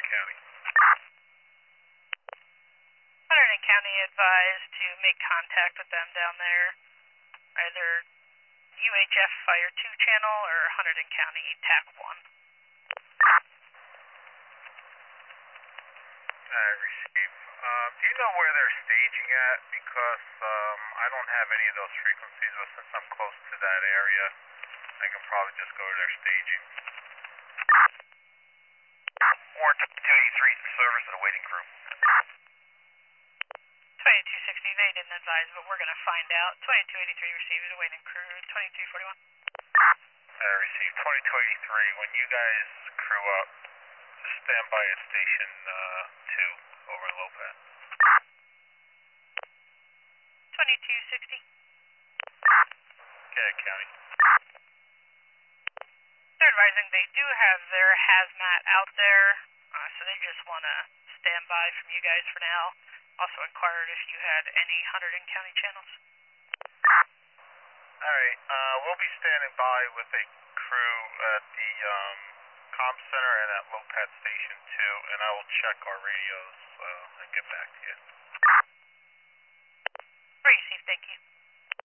County. Hunterdon County advised to make contact with them down there, either UHF Fire 2 channel or Hunterdon County TAC 1. I receive. Do you know where they're staging at? Because I don't have any of those frequencies, but since I'm close to that area, I can probably just go to their staging. Warren 2283, service and a waiting crew. 2260, they didn't advise, but we're going to find out. 2283 received a waiting crew, 2241. I received 2283. When you guys crew up, just stand by at station 2 over in Lopez. 2260. Okay, County. They're advising they do have their hazmat out there, so they just want to stand by from you guys for now. Also inquired if you had any Hunterdon County channels. Alright, we'll be standing by with a crew at the comm center and at Lopez Station 2, and I will check our radios and get back to you. Receive, thank you.